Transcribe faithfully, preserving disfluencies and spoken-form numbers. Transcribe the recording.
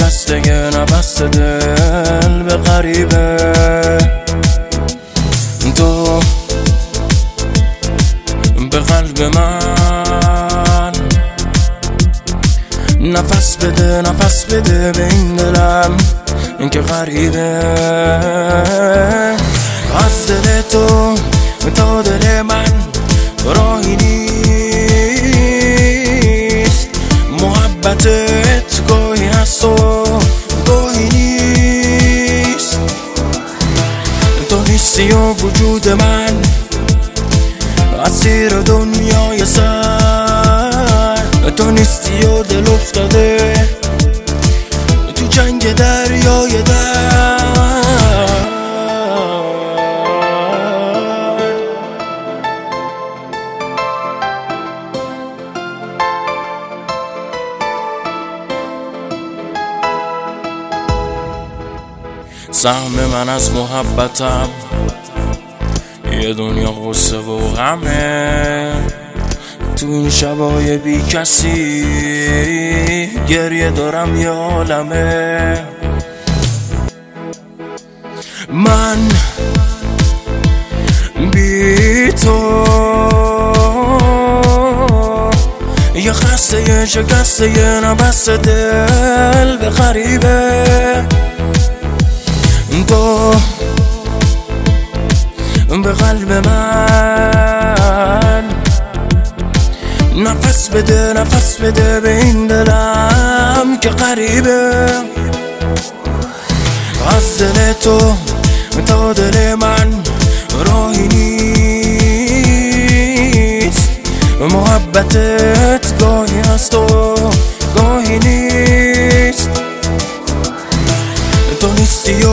شکسته نفس دل به غریبه. تو به قلب من نفس بده، نفس بده به این دلم که غریبه. از دل تو تا دل من راهی نیست، محبتت گاهی هست و گاهی نیست. تو نیستی و وجود من اسیر دنیای سر، تو نیستی و دل افتاده تو جنگ دریای درد. سهم من از محبتم یه دنیا غصه و غمه، تو این شبای بی کسی گریه دارم یه عالمه. من بی تو یه خسته یه شکسته یه نفس دل به غریبه. تو به قلب من نفس بده، نفس بده به این دلم که غریبه. از دل تو تا دل من راهی نیست، محبتت گاهی هست و گاهی نیست. تو نیستی و